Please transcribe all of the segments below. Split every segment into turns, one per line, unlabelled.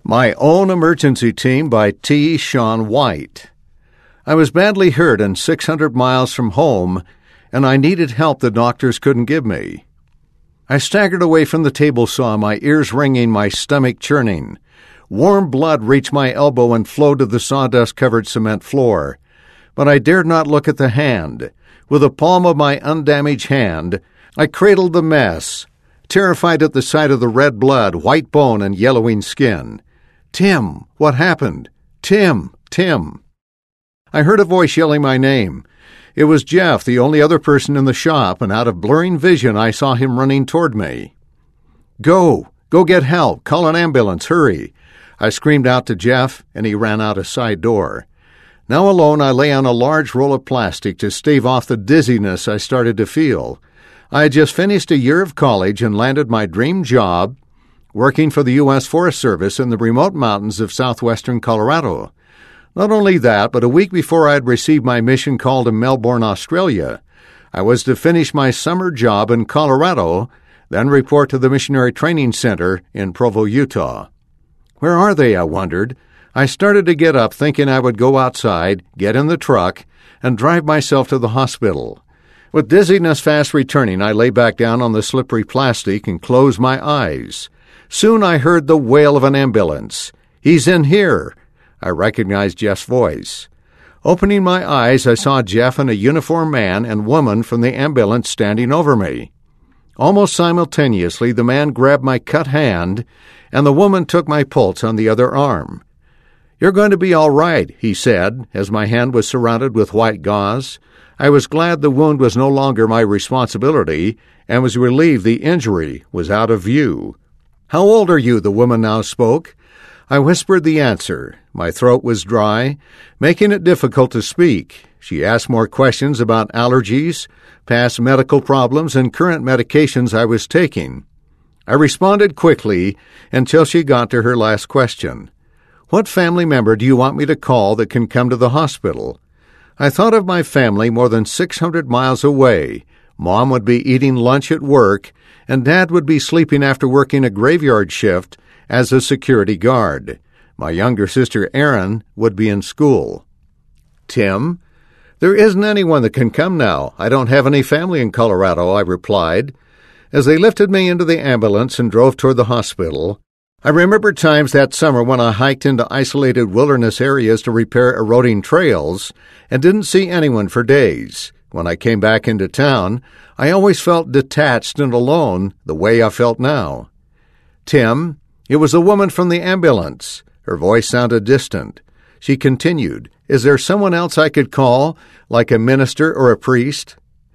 My Own Emergency Team by T. Shaun White. I was badly hurt and 600 miles from home, and I needed help the doctors couldn't give me. I staggered away from the table saw, my ears ringing, my stomach churning. Warm blood reached my elbow and flowed to the sawdust-covered cement floor. But I dared not look at the hand. With the palm of my undamaged hand, I cradled the mess, terrified at the sight of the red blood, white bone, and yellowing skin. Tim, what happened? Tim, Tim. I heard a voice yelling my name. It was Jeff, the only other person in the shop, and out of blurring vision I saw him running toward me. Go get help, call an ambulance, hurry. I screamed out to Jeff, and he ran out a side door. Now alone, I lay on a large roll of plastic to stave off the dizziness I started to feel. I had just finished a year of college and landed my dream job, working for the U.S. Forest Service in the remote mountains of southwestern Colorado. Not only that, but a week before I had received my mission call to Melbourne, Australia, I was to finish my summer job in Colorado, then report to the Missionary Training Center in Provo, Utah. Where are they, I wondered. I started to get up, thinking I would go outside, get in the truck, and drive myself to the hospital. With dizziness fast returning, I lay back down on the slippery plastic and closed my eyes. Soon I heard the wail of an ambulance. He's in here. I recognized Jeff's voice. Opening my eyes, I saw Jeff and a uniformed man and woman from the ambulance standing over me. Almost simultaneously, the man grabbed my cut hand, and the woman took my pulse on the other arm. You're going to be all right, he said, as my hand was surrounded with white gauze. I was glad the wound was no longer my responsibility, and was relieved the injury was out of view. How old are you? The woman now spoke. I whispered the answer. My throat was dry, making it difficult to speak. She asked more questions about allergies, past medical problems, and current medications I was taking. I responded quickly until she got to her last question. What family member do you want me to call that can come to the hospital? I thought of my family more than 600 miles away. Mom would be eating lunch at work, and Dad would be sleeping after working a graveyard shift as a security guard. My younger sister, Erin, would be in school. Tim? There isn't anyone that can come now. I don't have any family in Colorado, I replied. As they lifted me into the ambulance and drove toward the hospital, I remember times that summer when I hiked into isolated wilderness areas to repair eroding trails and didn't see anyone for days. When I came back into town, I always felt detached and alone, the way I felt now. Tim, it was a woman from the ambulance. Her voice sounded distant. She continued, Is there someone else I could call, like a minister or a priest?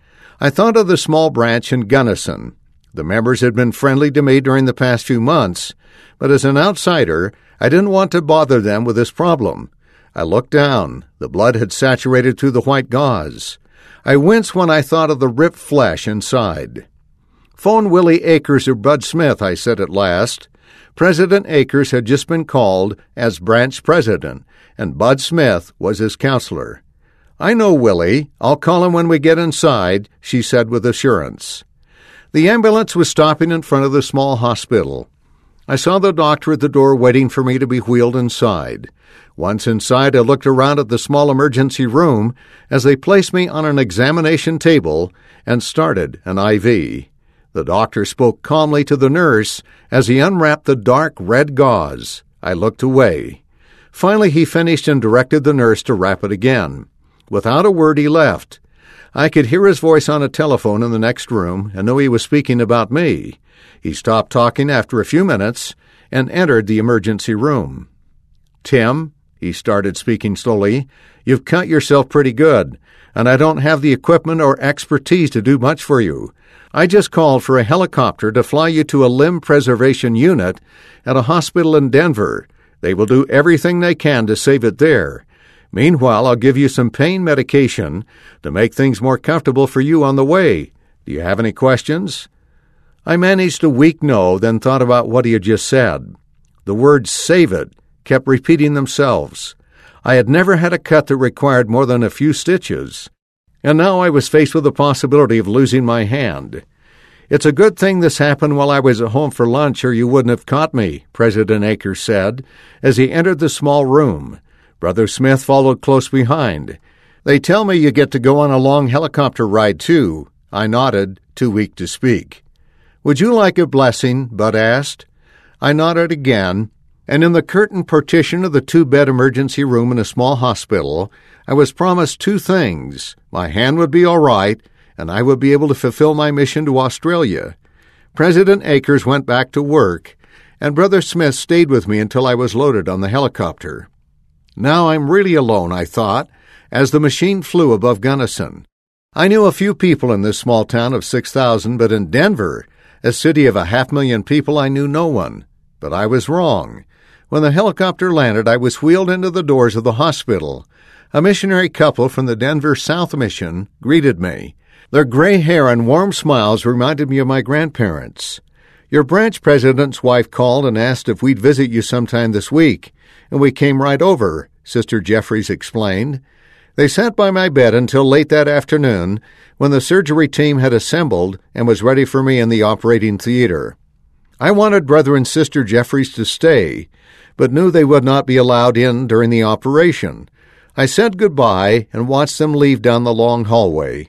I thought of the small branch in Gunnison. The members had been friendly to me during the past few months, but as an outsider, I didn't want to bother them with this problem. I looked down. The blood had saturated through the white gauze. I winced when I thought of the ripped flesh inside. Phone Willie Akers or Bud Smith, I said at last. President Akers had just been called as branch president, and Bud Smith was his counselor. I know Willie. I'll call him when we get inside, she said with assurance. The ambulance was stopping in front of the small hospital. I saw the doctor at the door waiting for me to be wheeled inside. Once inside, I looked around at the small emergency room as they placed me on an examination table and started an IV. The doctor spoke calmly to the nurse as he unwrapped the dark red gauze. I looked away. Finally, he finished and directed the nurse to wrap it again. Without a word, he left. I could hear his voice on a telephone in the next room and knew he was speaking about me. He stopped talking after a few minutes and entered the emergency room. Tim, he started speaking slowly, you've cut yourself pretty good, and I don't have the equipment or expertise to do much for you. I just called for a helicopter to fly you to a limb preservation unit at a hospital in Denver. They will do everything they can to save it there. Meanwhile, I'll give you some pain medication to make things more comfortable for you on the way. Do you have any questions? I managed a weak no, then thought about what he had just said. The words save it kept repeating themselves. I had never had a cut that required more than a few stitches, and now I was faced with the possibility of losing my hand. "It's a good thing this happened while I was at home for lunch, or you wouldn't have caught me," President Akers said as he entered the small room. Brother Smith followed close behind. "They tell me you get to go on a long helicopter ride, too." I nodded, too weak to speak. "Would you like a blessing?" Bud asked. I nodded again, and in the curtained partition of the 2-bed emergency room in a small hospital, I was promised 2 things. My hand would be all right, and I would be able to fulfill my mission to Australia. President Akers went back to work, and Brother Smith stayed with me until I was loaded on the helicopter. Now I'm really alone, I thought, as the machine flew above Gunnison. I knew a few people in this small town of 6,000, but in Denver, a city of 500,000 people, I knew no one. But I was wrong. When the helicopter landed, I was wheeled into the doors of the hospital. A missionary couple from the Denver South Mission greeted me. Their gray hair and warm smiles reminded me of my grandparents. "Your branch president's wife called and asked if we'd visit you sometime this week, and we came right over," Sister Jeffries explained. They sat by my bed until late that afternoon, when the surgery team had assembled and was ready for me in the operating theater. I wanted Brother and Sister Jeffries to stay, but knew they would not be allowed in during the operation. I said goodbye and watched them leave down the long hallway.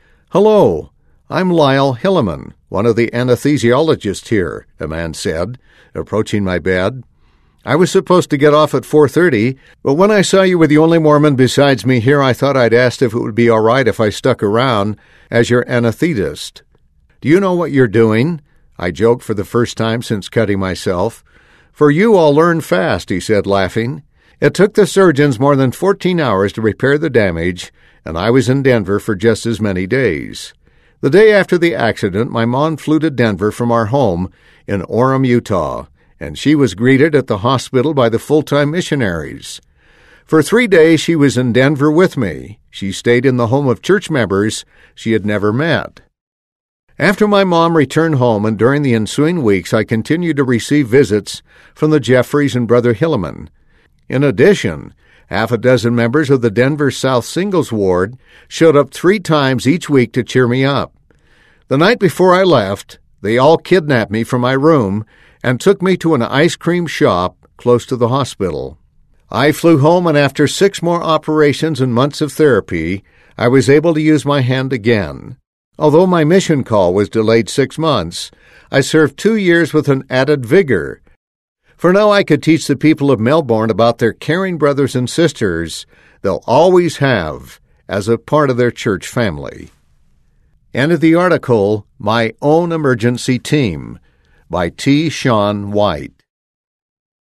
"Hello, I'm Lyle Hilliman, one of the anesthesiologists here," a man said, approaching my bed. "I was supposed to get off at 4:30, but when I saw you were the only Mormon besides me here, I thought I'd ask if it would be all right if I stuck around as your anesthetist." "Do you know what you're doing?" I joked for the first time since cutting myself. "For you, I'll learn fast," he said, laughing. It took the surgeons more than 14 hours to repair the damage, and I was in Denver for just as many days. The day after the accident, my mom flew to Denver from our home in Orem, Utah, and she was greeted at the hospital by the full-time missionaries. For 3 days she was in Denver with me. She stayed in the home of church members she had never met. After my mom returned home and during the ensuing weeks, I continued to receive visits from the Jeffries and Brother Hilliman. In addition, 6 members of the Denver South Singles Ward showed up 3 times each week to cheer me up. The night before I left, they all kidnapped me from my room and took me to an ice cream shop close to the hospital. I flew home, and after 6 more operations and months of therapy, I was able to use my hand again. Although my mission call was delayed 6 months, I served 2 years with an added vigor. For now I could teach the people of Melbourne about their caring brothers and sisters they'll always have as a part of their church family. End of the article, My Own Emergency Team, by T. Shaun White.